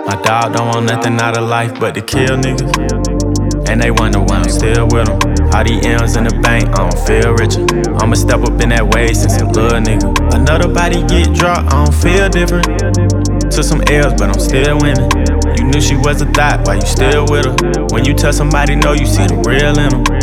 My dog don't want nothing out of life but to kill niggas. And they wonder why I'm still with them. All these M's in the bank, I don't feel richer. I'ma step up in that way since a little nigga. Another body get dropped, I don't feel different. Took some L's, but I'm still winning. You knew she was a thot, why you still with her? When you tell somebody no, you see the real in them.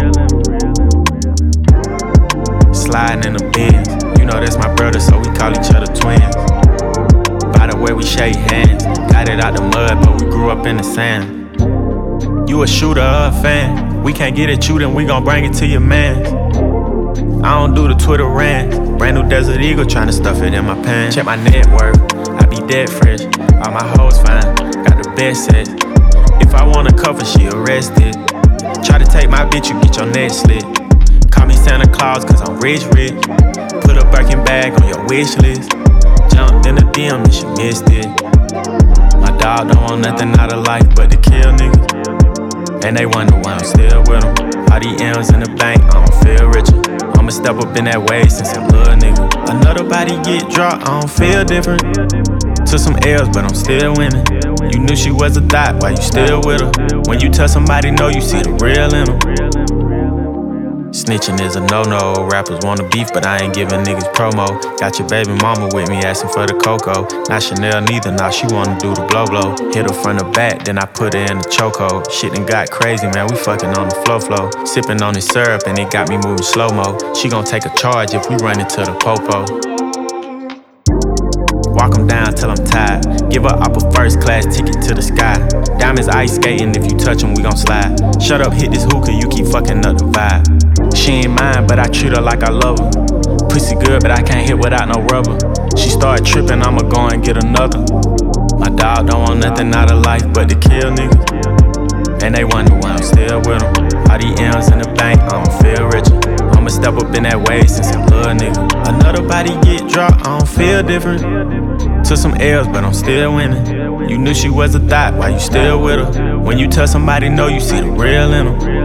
Sliding in the Benz, you know that's my brother, so we call each other twins. By the way we shake hands, got it out the mud, but we grew up in the sand. You a shooter or a fan? We can't get at you, then we gon' bring it to your mans. I don't do the Twitter rants. Brand new Desert Eagle, tryna stuff it in my pants. Check my net worth, I be dead fresh. All my hoes fine, got the best set. If I want a cover, she arrested. Try to take my bitch, you get your neck slit. Call me Santa Claus, cause I'm rich. Put a Birkin bag on your wish list. Jumped in the DM and she missed it. My dog don't want nothing out of life but to kill niggas. And they wonder why I'm still with them. All these M's in the bank, I don't feel richer. I'ma step up in that way since a little nigga. Another body get dropped, I don't feel different. Took some L's, but I'm still winning. You knew she was a thot, why you still with her? When you tell somebody no, you see the real in them. Snitching is a no-no. Rappers wanna beef, but I ain't giving niggas promo. Got your baby mama with me asking for the cocoa. Not Chanel neither, now she wanna do the blow. Hit her from the back, then I put her in the chokehold. Shit done got crazy, man, we fucking on the flow. Sipping on this syrup and it got me moving slow-mo. She gon' take a charge if we run into the popo. Walk 'em down till I'm tired. Give her up a first class ticket to the sky. Diamonds ice skating, if you touch 'em, we gon' slide. Shut up, hit this hookah, you keep fucking up the vibe. She ain't mine, but I treat her like I love her. Pussy good, but I can't hit without no rubber. She start tripping, I'ma go and get another. My dog don't want nothing out of life but to kill niggas. And they wonder why I'm still with them. All these M's in the bank, I don't feel richer. I'ma step up in that way since a little nigga. Another body get dropped, I don't feel different. Took some L's, but I'm still winning. You knew she was a thot, why you still with her? When you tell somebody no, you see the real in them.